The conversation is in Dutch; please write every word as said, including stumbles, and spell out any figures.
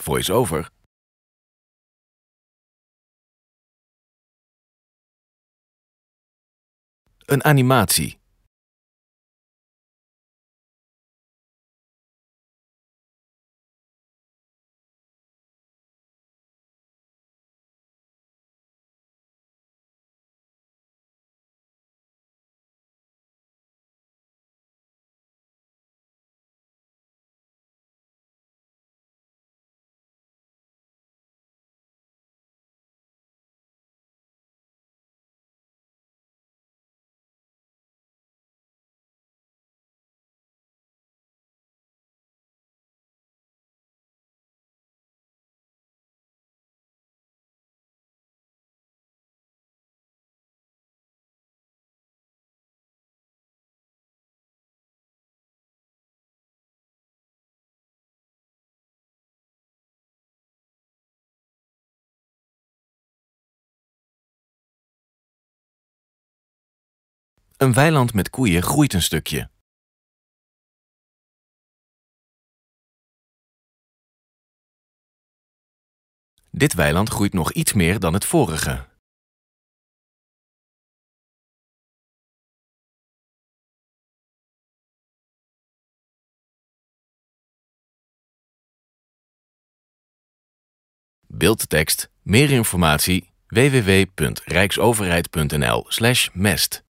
Voice-over. Een animatie. Een weiland met koeien groeit een stukje. Dit weiland groeit nog iets meer dan het vorige. Beeldtekst, meer informatie w w w punt rijksoverheid punt n l slash mest